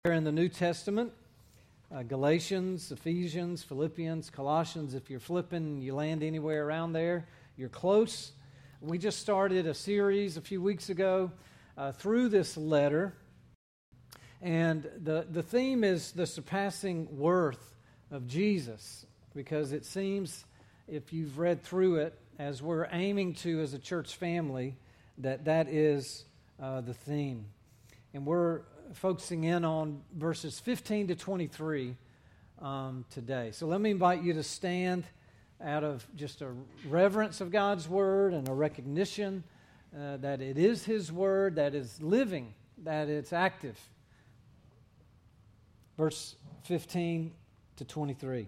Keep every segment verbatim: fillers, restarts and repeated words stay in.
in the New Testament, uh, Galatians, Ephesians, Philippians, Colossians. If you're flipping, you land anywhere around there, you're close. We just started a series a few weeks ago uh, through this letter, and the, the theme is the surpassing worth of Jesus, because it seems, if you've read through it, as we're aiming to as a church family, that that is uh, the theme. And we're focusing in on verses fifteen to twenty-three um, today. So let me invite you to stand out of just a reverence of God's Word and a recognition uh, that it is His Word, that is living, that it's active. Verse fifteen to twenty-three.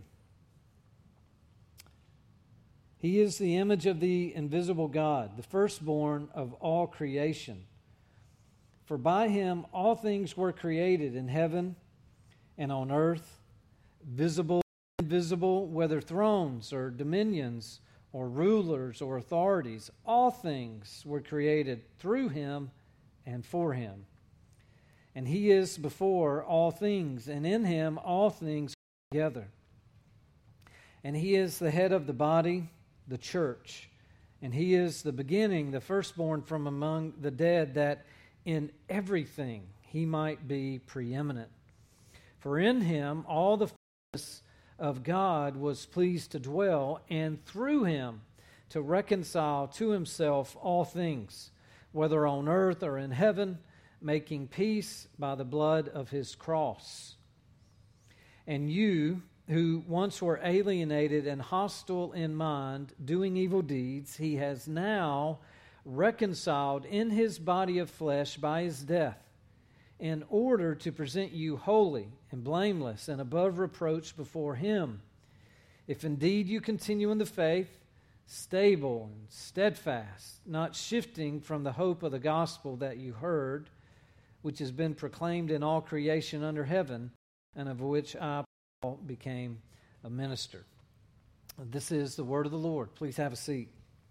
He is the image of the invisible God, the firstborn of all creation. For by Him all things were created in heaven and on earth, visible and invisible, whether thrones or dominions or rulers or authorities. All things were created through Him and for Him. And He is before all things, and in Him all things are together. And He is the head of the body, the church. And He is the beginning, the firstborn from among the dead, that in everything He might be preeminent. For in Him all the fullness of God was pleased to dwell, and through Him to reconcile to Himself all things, whether on earth or in heaven, making peace by the blood of His cross. And you, who once were alienated and hostile in mind, doing evil deeds, He has now reconciled in His body of flesh by His death, in order to present you holy and blameless and above reproach before Him. If indeed you continue in the faith, stable and steadfast, not shifting from the hope of the gospel that you heard, which has been proclaimed in all creation under heaven, and of which I, Paul, became a minister. This is the word of the Lord. Please have a seat.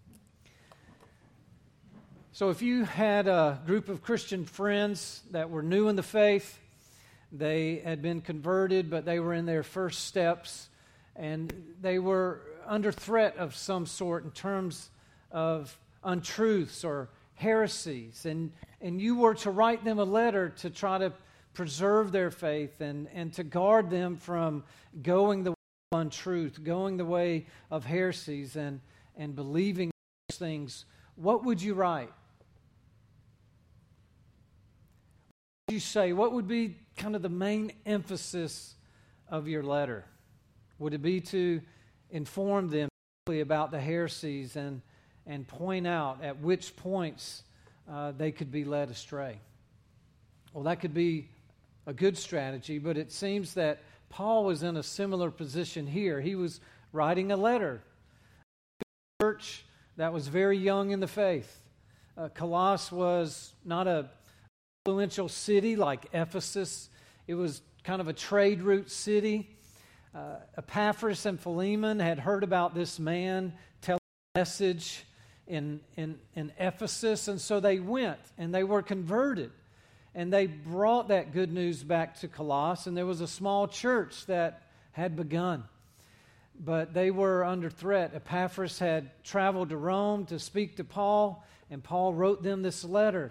So if you had a group of Christian friends that were new in the faith, they had been converted, but they were in their first steps, and they were under threat of some sort in terms of untruths or heresies, and, and you were to write them a letter to try to preserve their faith and, and to guard them from going the way of untruth, going the way of heresies and, and believing those things. What would you write? What would you say? What would be kind of the main emphasis of your letter? Would it be to inform them about the heresies and, and point out at which points uh, they could be led astray? Well, that could be a good strategy, but it seems that Paul was in a similar position here. He was writing a letter to a church that was very young in the faith. Uh, Colossae was not a influential city like Ephesus. It was kind of a trade route city. Uh, Epaphras and Philemon had heard about this man telling a message in, in, in Ephesus, and so they went and they were converted. And they brought that good news back to Colossae, and there was a small church that had begun. But they were under threat. Epaphras had traveled to Rome to speak to Paul, and Paul wrote them this letter.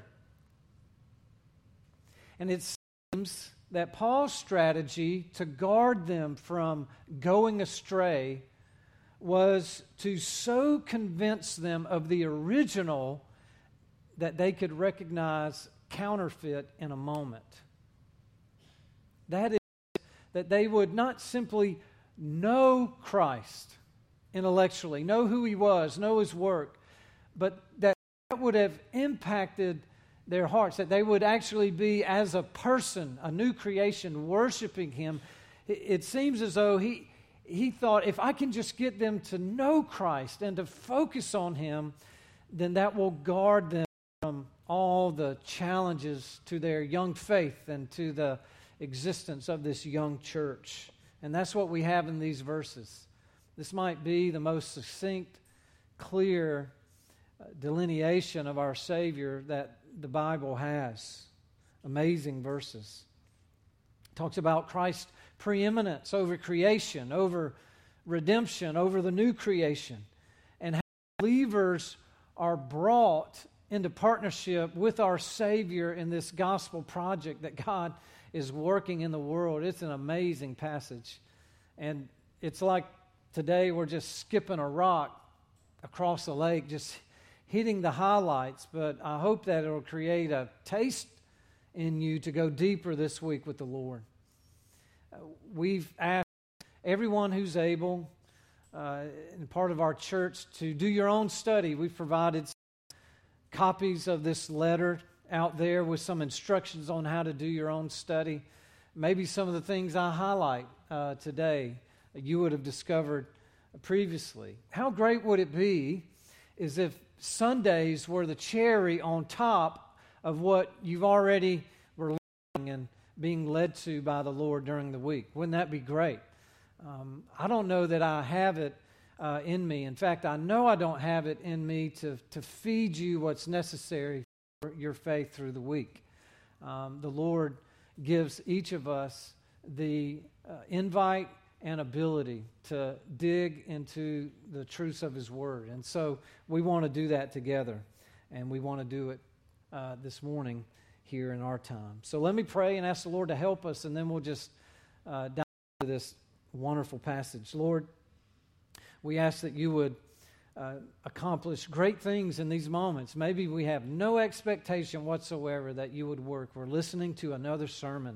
And it seems that Paul's strategy to guard them from going astray was to so convince them of the original that they could recognize counterfeit in a moment. That is, that they would not simply know Christ intellectually, know who He was, know His work, but that that would have impacted their hearts, that they would actually be, as a person, a new creation, worshiping Him. It seems as though he, he thought, if I can just get them to know Christ and to focus on Him, then that will guard them from all the challenges to their young faith and to the existence of this young church. And that's what we have in these verses. This might be the most succinct, clear delineation of our Savior that the Bible has. Amazing verses. Talks about Christ's preeminence over creation, over redemption, over the new creation, and how believers are brought into partnership with our Savior in this gospel project that God is working in the world. It's an amazing passage. And it's like today we're just skipping a rock across the lake, just hitting the highlights, but I hope that it'll create a taste in you to go deeper this week with the Lord. Uh, we've asked everyone who's able, uh, and part of our church, to do your own study. We've provided copies of this letter out there with some instructions on how to do your own study. Maybe some of the things I highlight uh, today you would have discovered previously. How great would it be is if Sundays were the cherry on top of what you've already were learning and being led to by the Lord during the week? Wouldn't that be great? Um, I don't know that I have it uh, in me. In fact, I know I don't have it in me to, to feed you what's necessary for your faith through the week. Um, the Lord gives each of us the uh, invite and ability to dig into the truths of His Word. And so we want to do that together, and we want to do it uh, this morning here in our time. So let me pray and ask the Lord to help us, and then we'll just uh, dive into this wonderful passage. Lord, we ask that you would uh, accomplish great things in these moments. Maybe we have no expectation whatsoever that you would work. We're listening to another sermon,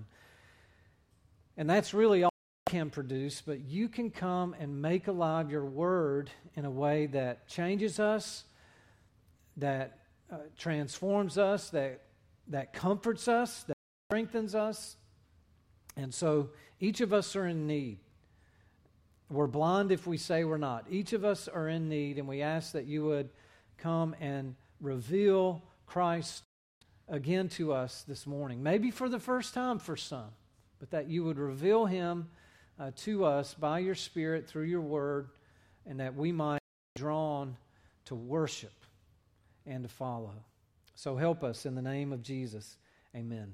and that's really all can produce, but you can come and make alive your word in a way that changes us, that uh, transforms us, that that comforts us, that strengthens us. And so each of us are in need. We're blind if we say we're not. Each of us are in need, and we ask that you would come and reveal Christ again to us this morning, maybe for the first time for some, but that you would reveal Him Uh, to us by your Spirit through your word, and that we might be drawn to worship and to follow. So help us in the name of Jesus. Amen.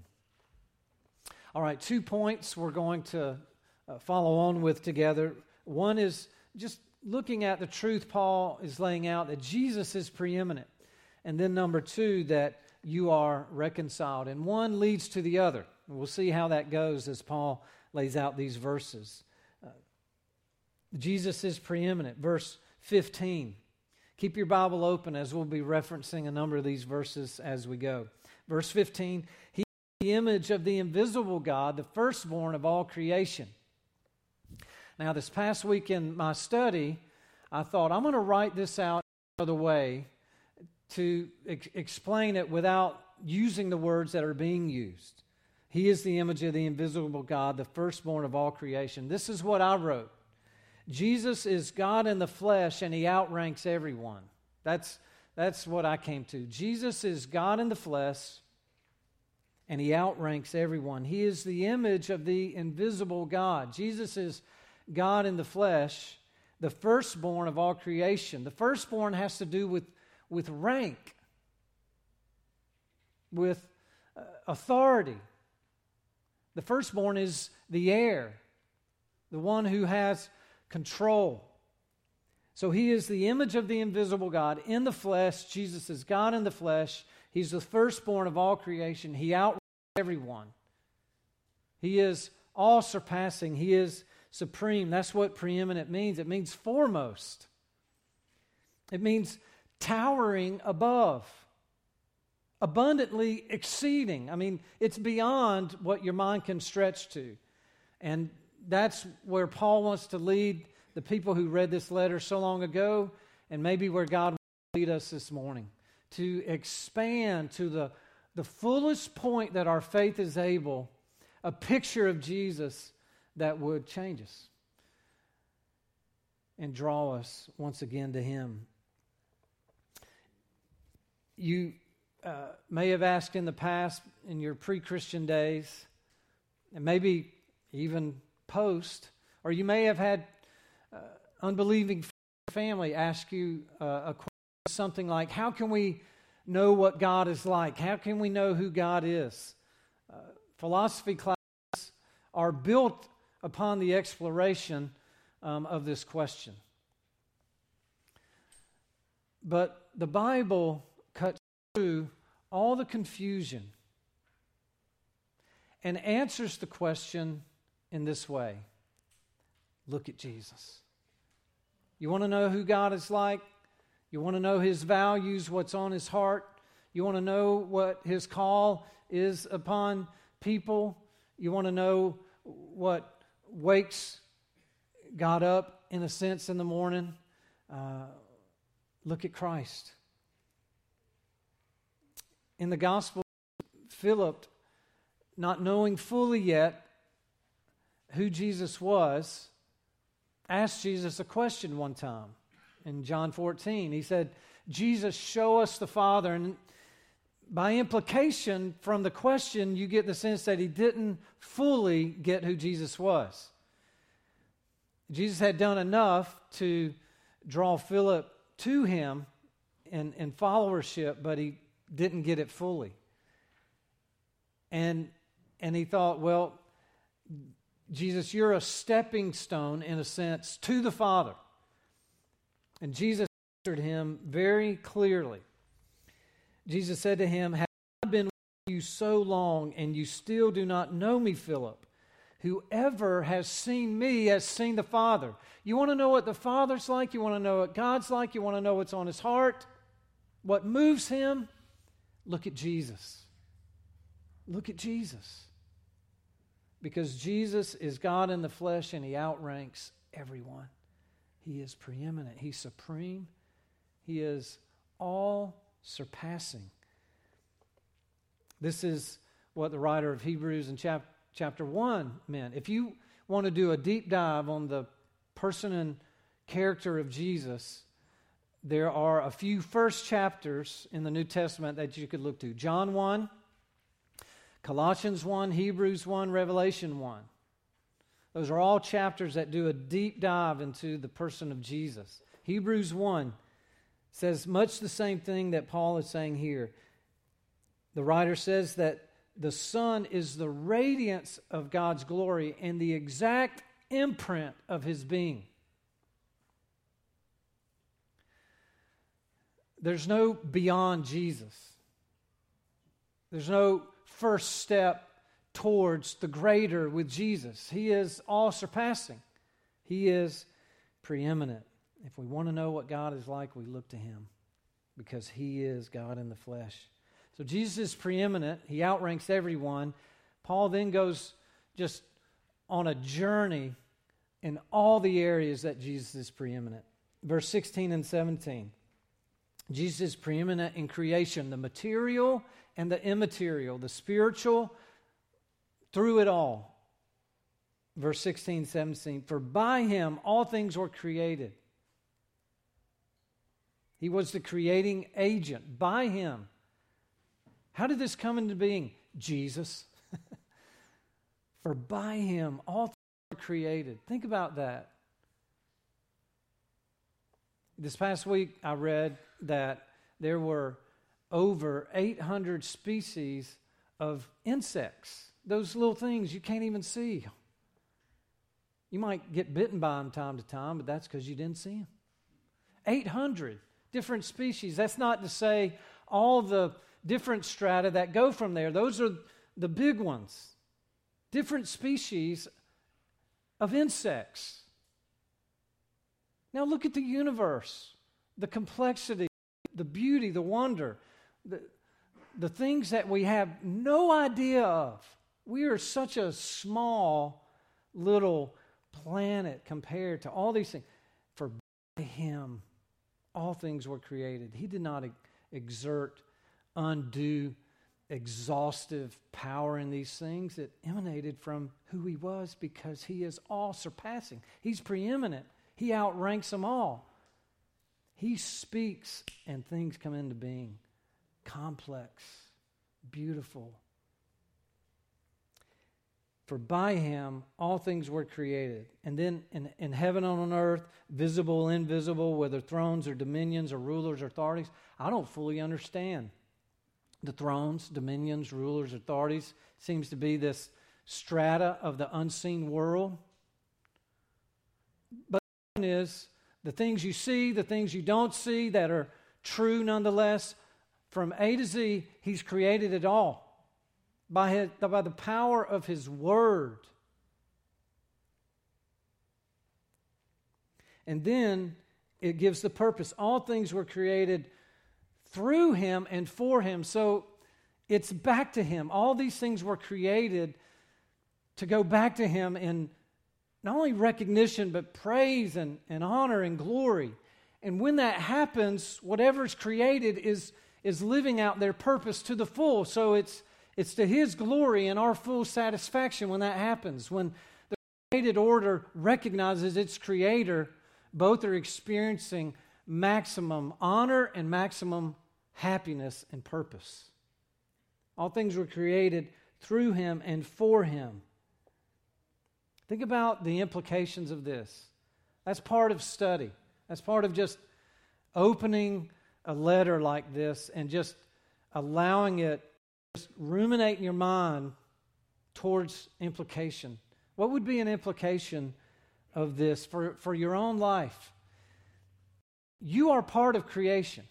All right, two points we're going to uh, follow on with together. One is just looking at the truth Paul is laying out, that Jesus is preeminent. And then number two, that you are reconciled. And one leads to the other. We'll see how that goes as Paul lays out these verses. Uh, Jesus is preeminent. Verse fifteen. Keep your Bible open as we'll be referencing a number of these verses as we go. Verse fifteen, He is the image of the invisible God, the firstborn of all creation. Now, this past week in my study, I thought I'm going to write this out another way to ex- explain it without using the words that are being used. He is the image of the invisible God, the firstborn of all creation. This is what I wrote. Jesus is God in the flesh, and He outranks everyone. That's, that's what I came to. Jesus is God in the flesh, and He outranks everyone. He is the image of the invisible God. Jesus is God in the flesh, the firstborn of all creation. The firstborn has to do with, with rank, with uh, authority. The firstborn is the heir, the one who has control. So He is the image of the invisible God in the flesh. Jesus is God in the flesh. He's the firstborn of all creation. He outranks everyone. He is all-surpassing. He is supreme. That's what preeminent means. It means foremost. It means towering above. Abundantly exceeding. I mean, it's beyond what your mind can stretch to. And that's where Paul wants to lead the people who read this letter so long ago, and maybe where God will lead us this morning, to expand to the, the fullest point that our faith is able, a picture of Jesus that would change us and draw us once again to Him. You Uh, may have asked in the past, in your pre-Christian days, and maybe even post, or you may have had uh, unbelieving family ask you uh, a question, something like, how can we know what God is like? How can we know who God is? Uh, philosophy classes are built upon the exploration um, of this question. But the Bible cuts through all the confusion and answers the question in this way. Look at Jesus. You want to know who God is like? You want to know His values, what's on His heart? You want to know what His call is upon people? You want to know what wakes God up, in a sense, in the morning? Uh, look at Christ. In the gospel, Philip, not knowing fully yet who Jesus was, asked Jesus a question one time in John fourteen. He said, Jesus, show us the Father. And by implication from the question, you get the sense that he didn't fully get who Jesus was. Jesus had done enough to draw Philip to him in, in followership, but he didn't get it fully. And, and he thought, well, Jesus, you're a stepping stone, in a sense, to the Father. And Jesus answered him very clearly. Jesus said to him, have I been with you so long, and you still do not know me, Philip? Whoever has seen me has seen the Father. You want to know what the Father's like? You want to know what God's like? You want to know what's on His heart? What moves Him? Look at Jesus. Look at Jesus. Because Jesus is God in the flesh, and He outranks everyone. He is preeminent. He's supreme. He is all-surpassing. This is what the writer of Hebrews in chap- chapter one meant. If you want to do a deep dive on the person and character of Jesus, there are a few first chapters in the New Testament that you could look to. John one, Colossians one, Hebrews one, Revelation one. Those are all chapters that do a deep dive into the person of Jesus. Hebrews one says much the same thing that Paul is saying here. The writer says that the Son is the radiance of God's glory and the exact imprint of His being. There's no beyond Jesus. There's no first step towards the greater with Jesus. He is all-surpassing. He is preeminent. If we want to know what God is like, we look to Him because He is God in the flesh. So Jesus is preeminent. He outranks everyone. Paul then goes just on a journey in all the areas that Jesus is preeminent. Verse sixteen and seventeen. Jesus is preeminent in creation, the material and the immaterial, the spiritual, through it all. Verse sixteen, seventeen. For by Him all things were created. He was the creating agent. By Him. How did this come into being? Jesus. For by Him all things were created. Think about that. This past week I read that there were over eight hundred species of insects. Those little things you can't even see. You might get bitten by them time to time, but that's because you didn't see them. eight hundred different species. That's not to say all the different strata that go from there. Those are the big ones. Different species of insects. Now look at the universe, the complexity, the beauty, the wonder, the, the things that we have no idea of. We are such a small little planet compared to all these things. For by Him, all things were created. He did not exert undue, exhaustive power in these things. It emanated from who He was because He is all-surpassing. He's preeminent. He outranks them all. He speaks and things come into being. Complex, beautiful. For by Him all things were created. And then in, in heaven and on earth, visible, invisible, whether thrones or dominions or rulers or authorities, I don't fully understand the thrones, dominions, rulers, authorities. Seems to be this strata of the unseen world. But the point is, the things you see, the things you don't see that are true nonetheless, from A to Z, He's created it all by, his, by the power of His Word. And then it gives the purpose. All things were created through Him and for Him. So it's back to Him. All these things were created to go back to Him in not only recognition, but praise and, and honor and glory. And when that happens, whatever's created is, is living out their purpose to the full. So it's, it's to His glory and our full satisfaction when that happens. When the created order recognizes its creator, both are experiencing maximum honor and maximum happiness and purpose. All things were created through Him and for Him. Think about the implications of this. That's part of study. That's part of just opening a letter like this and just allowing it, just ruminate in your mind towards implication. What would be an implication of this for, for your own life? You are part of creation.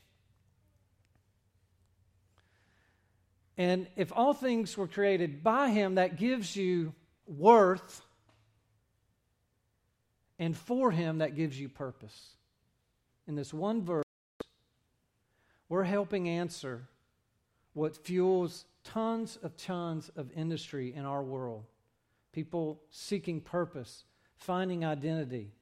And if all things were created by Him, that gives you worth. And for Him, that gives you purpose. In this one verse, we're helping answer what fuels tons of tons of industry in our world. People seeking purpose, finding identity.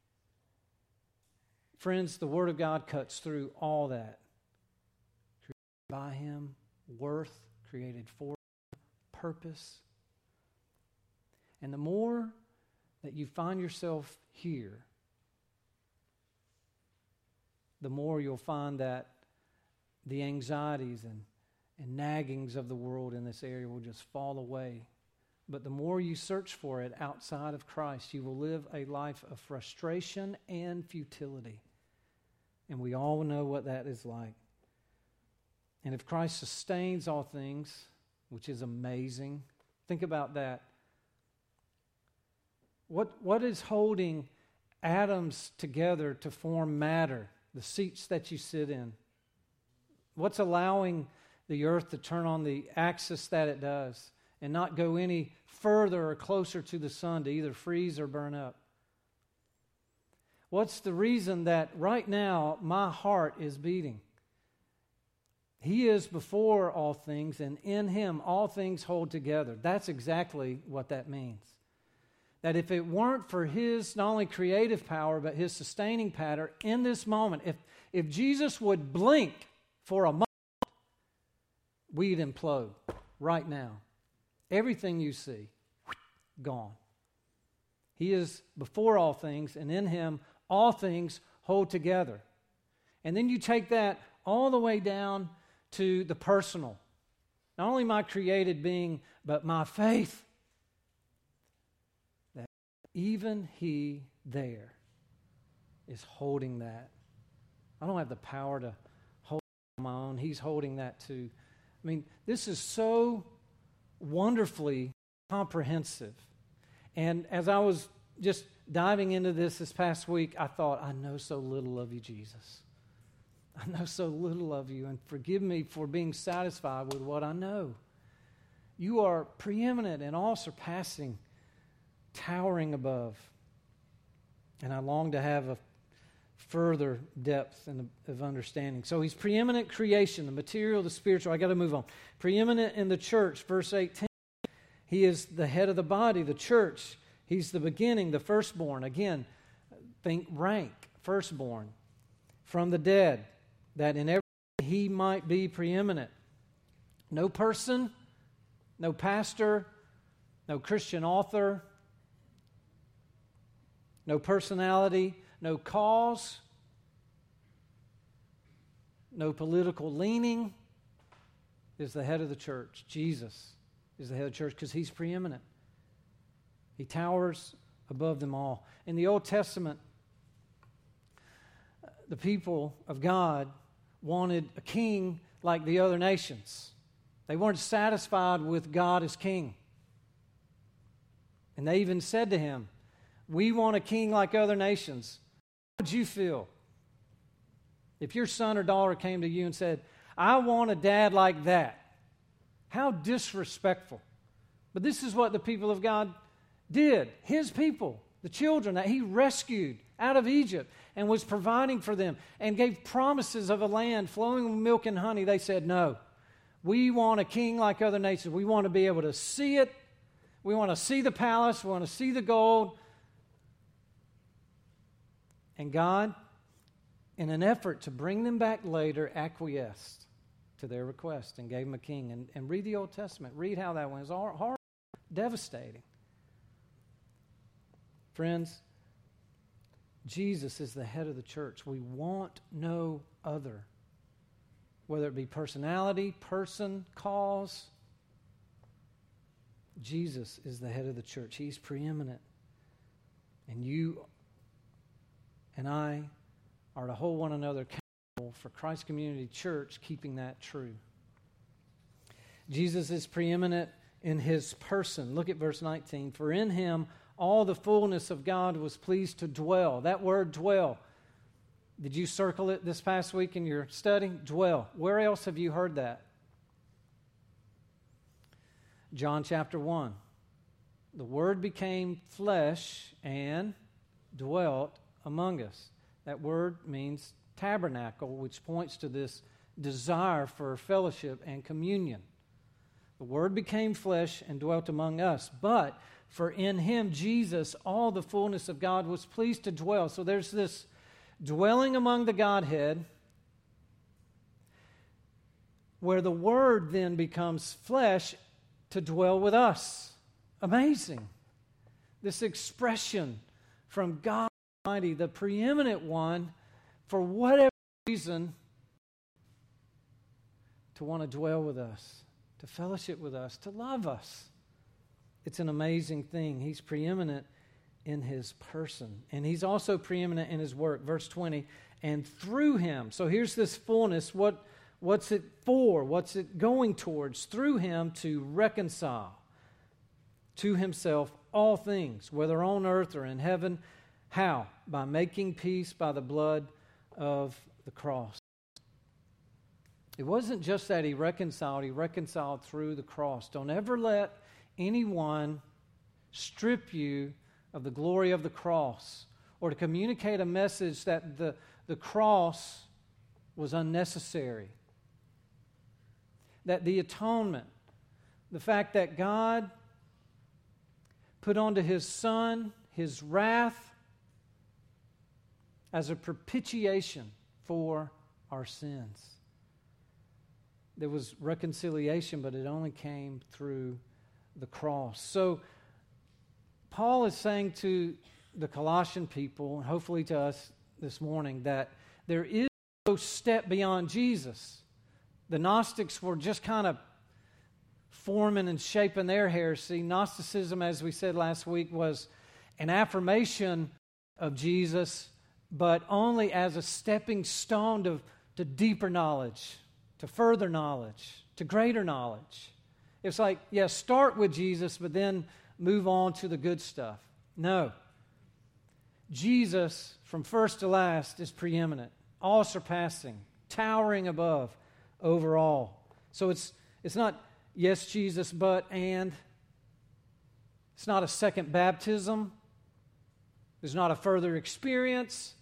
Friends, the Word of God cuts through all that. Created by Him, worth, created for Him, purpose. And the more that you find yourself here, the more you'll find that the anxieties and, and naggings of the world in this area will just fall away. But the more you search for it outside of Christ, you will live a life of frustration and futility. And we all know what that is like. And if Christ sustains all things, which is amazing, think about that. What, what is holding atoms together to form matter, the seats that you sit in? What's allowing the earth to turn on the axis that it does and not go any further or closer to the sun to either freeze or burn up? What's the reason that right now my heart is beating? He is before all things, and in Him all things hold together. That's exactly what that means. That if it weren't for His not only creative power, but His sustaining power in this moment, if, if Jesus would blink for a moment, we'd implode right now. Everything you see, gone. He is before all things, and in Him all things hold together. And then you take that all the way down to the personal. Not only my created being, but my faith. That even He there is holding that. I don't have the power to hold it on my own. He's holding that too. I mean, this is so wonderfully comprehensive. And as I was just diving into this this past week, I thought, I know so little of you, Jesus. I know so little of you, and forgive me for being satisfied with what I know. You are preeminent and all-surpassing, towering above. And I long to have a further depth and of understanding. So He's preeminent creation, the material, the spiritual. I got to move on. Preeminent in the church, verse eighteen. He is the head of the body, the church. He's the beginning, the firstborn. Again, think rank, firstborn. From the dead, that in everything He might be preeminent. No person, no pastor, no Christian author, no personality, no cause, no political leaning, is the head of the church. Jesus is the head of the church because He's preeminent. He towers above them all. In the Old Testament, the people of God wanted a king like the other nations. They weren't satisfied with God as king. And they even said to him, "We want a king like other nations." How would you feel if your son or daughter came to you and said, "I want a dad like that"? How disrespectful. But this is what the people of God did. His people, the children that he rescued out of Egypt and was providing for them and gave promises of a land flowing with milk and honey. They said, "No, we want a king like other nations. We want to be able to see it. We want to see the palace. We want to see the gold." And God, in an effort to bring them back later, acquiesced to their request and gave them a king. And, and read the Old Testament. Read how that went. It's all hard, devastating. Friends, Jesus is the head of the church. We want no other. Whether it be personality, person, cause, Jesus is the head of the church. He's preeminent. And you and I are to hold one another accountable for Christ Community Church keeping that true. Jesus is preeminent in his person. Look at verse nineteen. "For in him all the fullness of God was pleased to dwell." That word dwell. Did you circle it this past week in your study? Dwell. Where else have you heard that? John chapter one. "The Word became flesh and dwelt among us." That word means tabernacle, which points to this desire for fellowship and communion. The Word became flesh and dwelt among us. But for in him, Jesus, all the fullness of God was pleased to dwell. So there's this dwelling among the Godhead, where the Word then becomes flesh to dwell with us. Amazing. This expression from God Almighty, the preeminent one, for whatever reason, to want to dwell with us, to fellowship with us, to love us. It's an amazing thing. He's preeminent in his person. And he's also preeminent in his work. Verse twenty, "And through him." So here's this fullness. What, what's it for? What's it going towards? Through him to reconcile to himself all things, whether on earth or in heaven. How? By making peace by the blood of the cross. It wasn't just that he reconciled, he reconciled through the cross. Don't ever let anyone strip you of the glory of the cross or to communicate a message that the, the cross was unnecessary. That the atonement, the fact that God put onto his Son his wrath as a propitiation for our sins. There was reconciliation, but it only came through the cross. So Paul is saying to the Colossian people, and hopefully to us this morning, that there is no step beyond Jesus. The Gnostics were just kind of forming and shaping their heresy. Gnosticism, as we said last week, was an affirmation of Jesus, but only as a stepping stone to, to deeper knowledge, to further knowledge, to greater knowledge. It's like, yes, yeah, start with Jesus, but then move on to the good stuff. No. Jesus, from first to last, is preeminent, all-surpassing, towering above, over all. So it's it's not yes, Jesus, but, and. It's not a second baptism. There's not a further experience.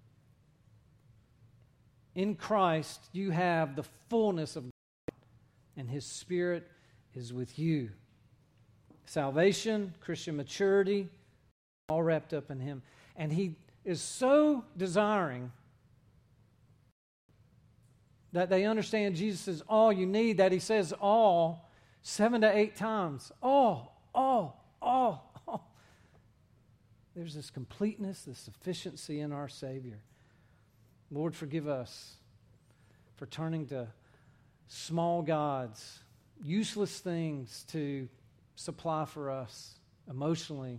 In Christ, you have the fullness of God, and his Spirit is with you. Salvation, Christian maturity, all wrapped up in him. And he is so desiring that they understand Jesus is all you need, that he says all seven to eight times. All, all, all, all. There's this completeness, this sufficiency in our Savior. Lord, forgive us for turning to small gods, useless things to supply for us emotionally.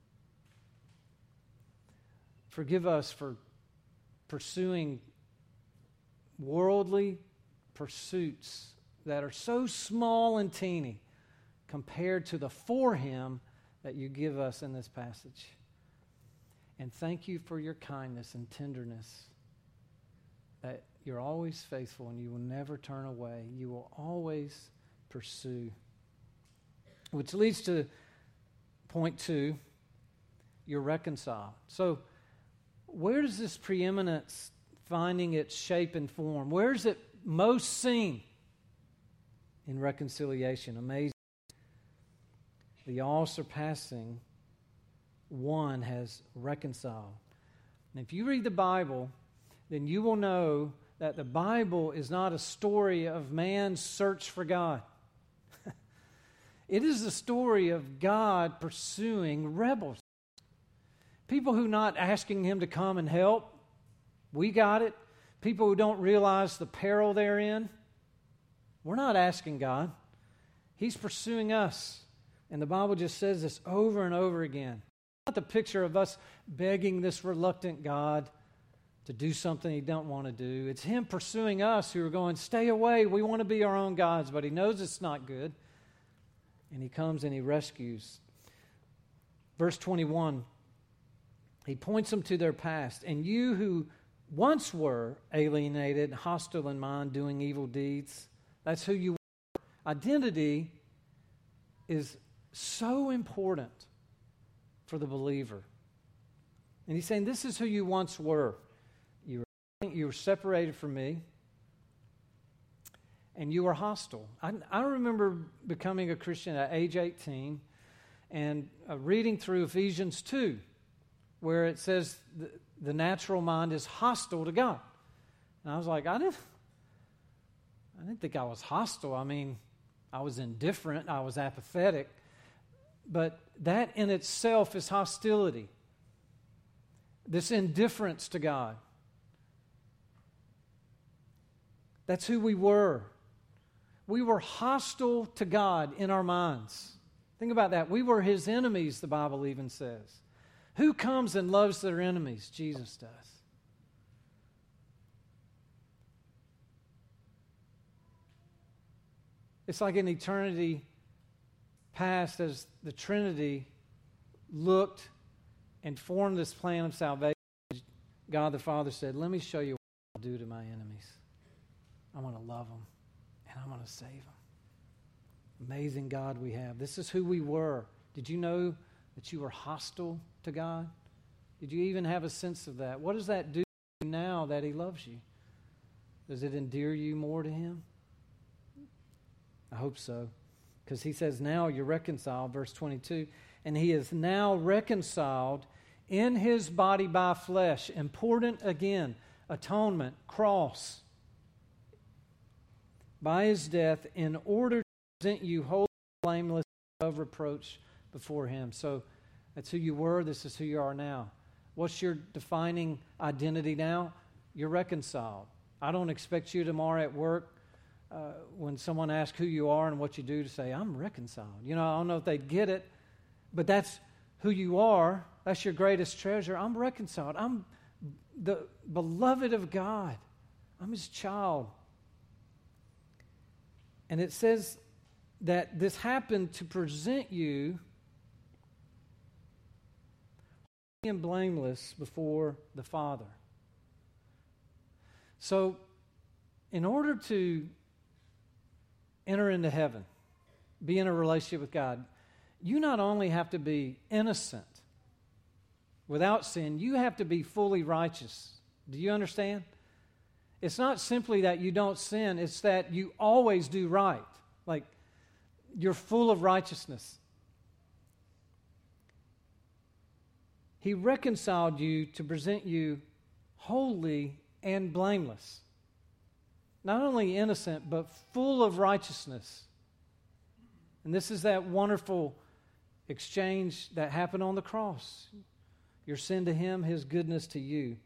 Forgive us for pursuing worldly pursuits that are so small and teeny compared to the for him that you give us in this passage. And thank you for your kindness and tenderness, that you're always faithful and you will never turn away. You will always pursue. Which leads to point two, you're reconciled. So where does this preeminence finding its shape and form? Where is it most seen? In reconciliation. Amazing. The all-surpassing one has reconciled. And if you read the Bible, then you will know that the Bible is not a story of man's search for God. It is the story of God pursuing rebels. People who are not asking Him to come and help. We got it. People who don't realize the peril they're in. We're not asking God. He's pursuing us. And the Bible just says this over and over again. It's not the picture of us begging this reluctant God to do something He don't want to do. It's Him pursuing us who are going, stay away. We want to be our own gods, but He knows it's not good. And He comes and He rescues. Verse twenty-one, He points them to their past. And you who once were alienated, hostile in mind, doing evil deeds, that's who you are. Identity is so important for the believer. And He's saying, this is who you once were. You were, you were separated from me, and you were hostile. I, I remember becoming a Christian at age eighteen and uh, reading through Ephesians two, where it says the, the natural mind is hostile to God. And I was like, I didn't... I didn't think I was hostile. I mean, I was indifferent. I was apathetic. But that in itself is hostility. This indifference to God. That's who we were. We were hostile to God in our minds. Think about that. We were His enemies, the Bible even says. Who comes and loves their enemies? Jesus does. It's like an eternity past as the Trinity looked and formed this plan of salvation. God the Father said, let me show you what I'll do to my enemies. I'm going to love them and I'm going to save them. Amazing God we have. This is who we were. Did you know that you were hostile to God? Did you even have a sense of that? What does that do now that He loves you? Does it endear you more to Him? I hope so. Because He says, now you're reconciled, verse twenty-two. And He is now reconciled in His body by flesh. Important again, atonement, cross. By His death, in order to present you wholly blameless, above reproach before Him. So that's who you were. This is who you are now. What's your defining identity now? You're reconciled. I don't expect you tomorrow at work, Uh, when someone asks who you are and what you do, to say, I'm reconciled. You know, I don't know if they'd get it, but that's who you are. That's your greatest treasure. I'm reconciled. I'm the beloved of God. I'm His child. And it says that this happened to present you holy and blameless before the Father. So, in order to enter into heaven, be in a relationship with God, you not only have to be innocent, without sin, you have to be fully righteous. Do you understand? It's not simply that you don't sin, it's that you always do right. Like, you're full of righteousness. He reconciled you to present you holy and blameless. Not only innocent, but full of righteousness. And this is that wonderful exchange that happened on the cross. Your sin to Him, His goodness to you.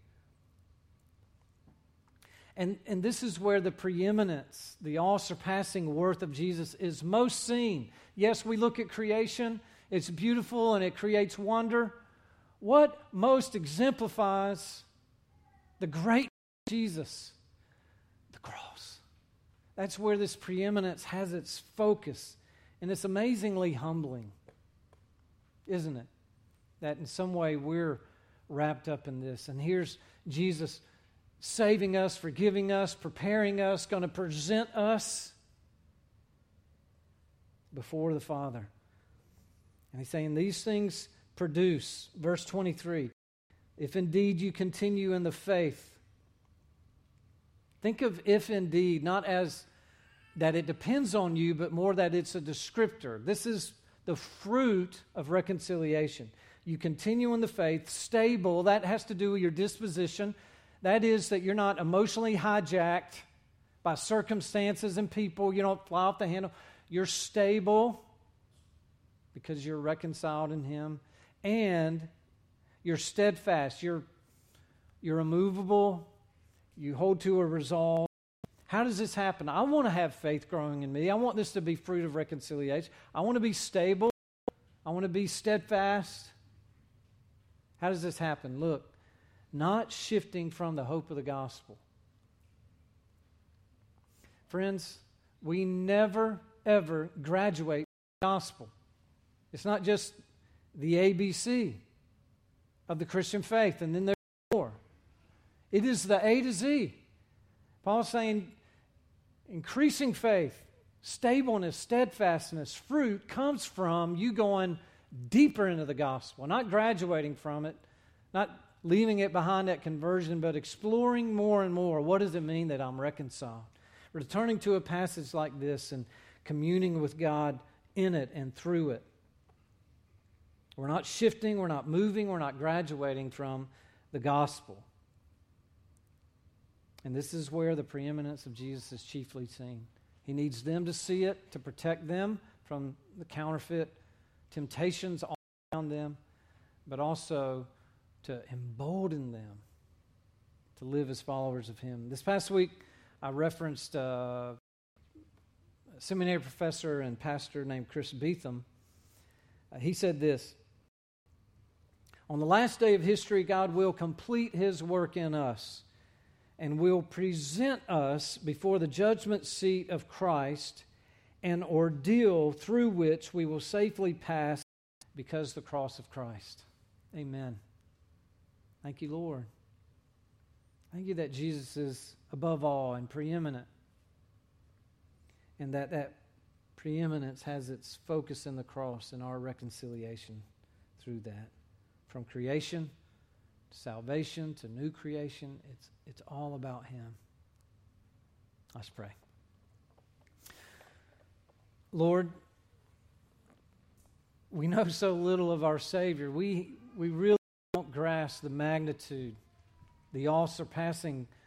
And, and this is where the preeminence, the all-surpassing worth of Jesus is most seen. Yes, we look at creation. It's beautiful and it creates wonder. What most exemplifies the great Jesus? The cross. That's where this preeminence has its focus. And it's amazingly humbling. isn't it? That in some way we're wrapped up in this. And here's Jesus saving us, forgiving us, preparing us, going to present us before the Father. And he's saying these things produce, verse twenty-three, if indeed you continue in the faith. Think of if indeed, not as that it depends on you, but more that it's a descriptor. This is the fruit of reconciliation. You continue in the faith, stable. That has to do with your disposition. That is that you're not emotionally hijacked by circumstances and people. You don't fly off the handle. You're stable because you're reconciled in Him. And you're steadfast. You're, you're immovable. You hold to a resolve. How does this happen? I want to have faith growing in me. I want this to be fruit of reconciliation. I want to be stable. I want to be steadfast. How does this happen? Look, not shifting from the hope of the gospel. Friends, we never, ever graduate from the gospel. It's not just the A B C of the Christian faith, and then there's more. It is the A to Z. Paul's saying increasing faith, stableness, steadfastness, fruit comes from you going deeper into the gospel, not graduating from it, not leaving it behind at conversion, but exploring more and more. What does it mean that I'm reconciled? Returning to a passage like this and communing with God in it and through it. We're not shifting, we're not moving, we're not graduating from the gospel. And this is where the preeminence of Jesus is chiefly seen. He needs them to see it, to protect them from the counterfeit temptations all around them, but also to embolden them to live as followers of Him. This past week, I referenced uh, a seminary professor and pastor named Chris Beetham. Uh, he said this: on the last day of history, God will complete His work in us and will present us before the judgment seat of Christ, an ordeal through which we will safely pass because of the cross of Christ. Amen. Thank you, Lord. Thank you that Jesus is above all and preeminent, and that that preeminence has its focus in the cross and our reconciliation through that. From creation to salvation to new creation, it's, it's all about Him. Let's pray. Lord, we know so little of our Savior. We, we really don't grasp the magnitude, the all-surpassing